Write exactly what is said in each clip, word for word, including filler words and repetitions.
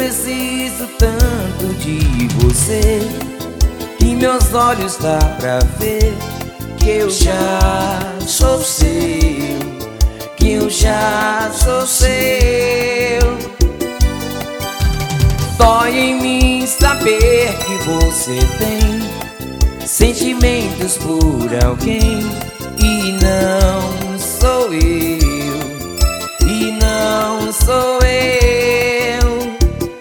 preciso tanto de você que meus olhos dá pra ver que eu já sou seu, que eu já sou seu. Dói em mim saber que você tem sentimentos por alguém e não sou eu, e não sou eu.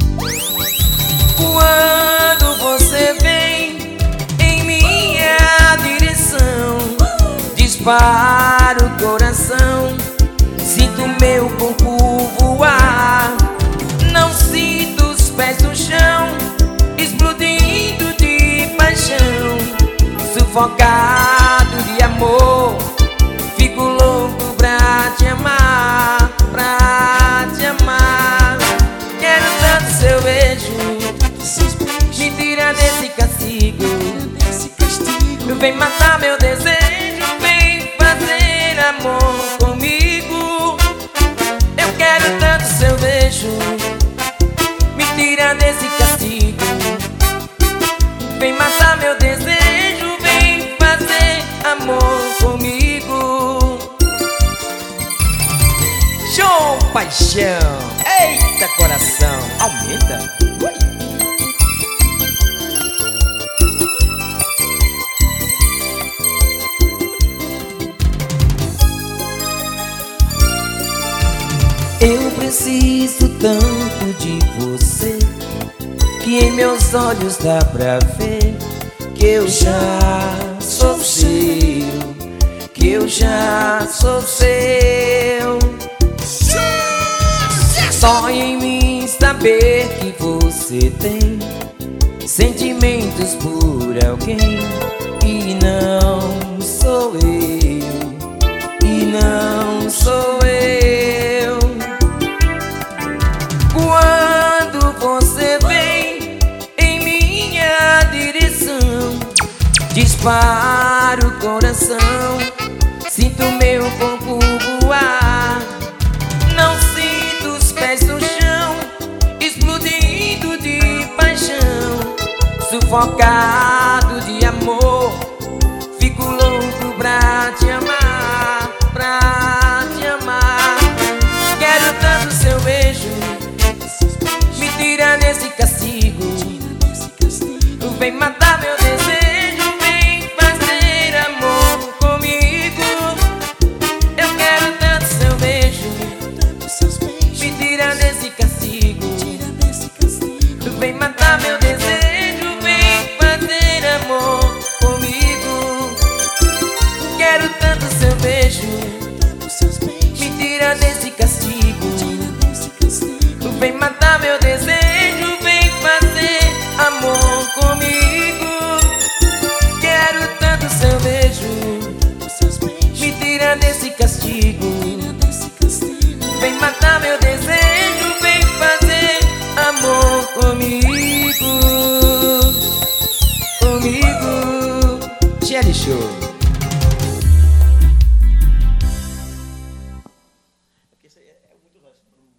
Quando você vem em minha direção, dispara o coração, sinto meu corpo voar. Não sinto os pés no chão, explodindo de paixão, sufocado de amor. Fico louco pra te amar, pra te amar. Quero tanto seu beijo, me tira desse castigo. Vem matar meu desejo, vem fazer amor comigo. Eu quero tanto seu beijo, me tira desse castigo. Vem matar meu desejo, vem fazer amor comigo. Show, paixão, eita coração, aumenta. Ui. Eu preciso tanto de você que em meus olhos dá pra ver que eu já sou seu, que eu já sou seu. Só em mim saber que você tem sentimentos por alguém e não sou eu, e não sou eu. Quando você vem em minha direção, dispara o coração, sinto meu corpo voar. Não sinto os pés no chão, explodindo de paixão, sufocado de amor. Fico louco pra te amar, pra te amar. Quero tanto seu beijo, me tira desse castigo. Vem matar meu desejo, vem fazer amor comigo. Eu quero tanto seu beijo, me tira desse castigo. Vem matar meu desejo, vem fazer amor comigo. Quero tanto seu beijo, me tira desse castigo. Vem matar meu desejo, vem fazer amor comigo. Quero tanto seu beijo, me tira desse castigo. Vem matar meu desejo, vem fazer amor comigo. Comigo, Jelly Show. Porque isso aí é muito